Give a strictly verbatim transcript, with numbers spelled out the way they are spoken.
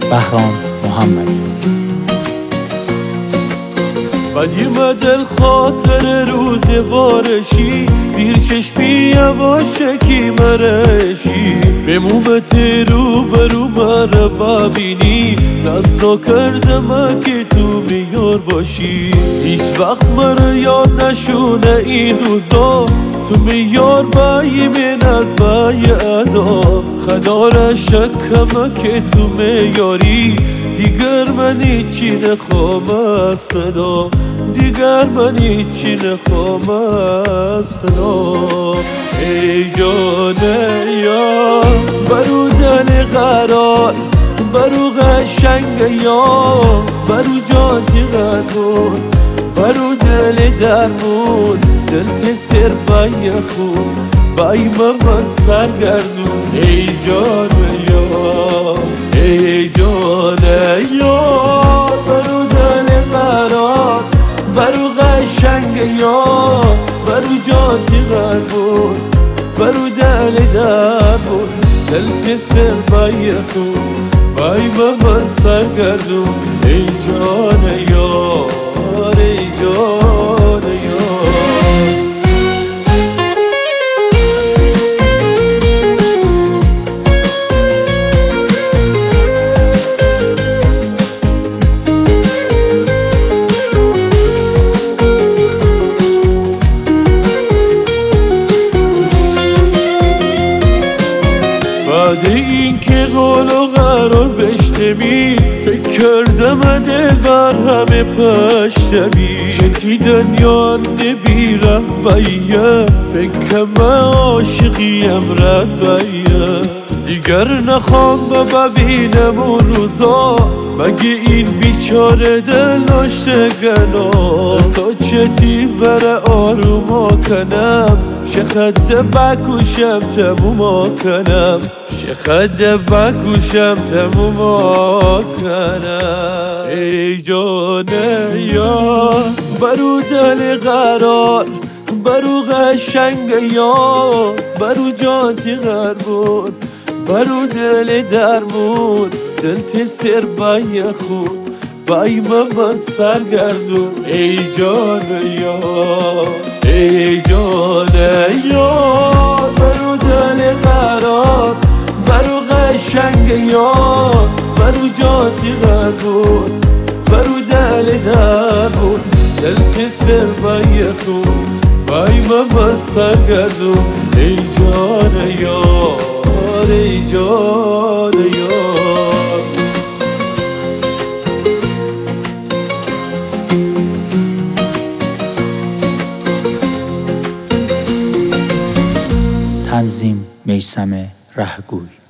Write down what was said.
بهرام محمدی. بدیم دل خاطر روز وارشی، زیر چشمی یواشکی مرشی، به مومت رو برو مره ببینی، نزا کردم که تو میار باشی. هیچ وقت مره یاد نشونه این روزا، تو میار بایی من از بایی ادا. خدا شکم که تو میاری، دیگر من هیچی نخوام از خدا، دیگر من هیچی نخوام از خدا. ای جان یار برو دل قرار، برو قشنگ یار، برو جاتی قربون، برو دل درمون، دل تسر بای خون بای من سرگردون. ای جان یار ای جان یار برو دل قرار، برو قشنگ یار، برو جاتی قربون، برو دل درمون، دل تسر بای خون بای من سرگردون. ای جان یار ای جان یار. بعد این که قول و قرار بشتمی، فکر کردم دل بر همه پشتمی، چتی دنیا نبیرم بایه، فکر من عاشقیم رد بایه. دیگر نخوام ببینم اون روزا، مگه این بیچاره دل ناشتگنا. ساچتی بر آروما کنم، شخد بکوشم تموما کنم، شخد بکوشم تموما کنم. ای جان یار برو دل قرار، برو قشنگ یار، برو جاتی قربون، برو دل درمون، دل تسر بای خون بای من سرگردون. ای جان یار ای جان یار برو دل قرار، برو قشنگ یار، برو جاتی قربون، برو دل درمون، دل تسر بای خون بای من سرگردون. ای جان یار ای جان یار. تنظیم میثم رهگوی.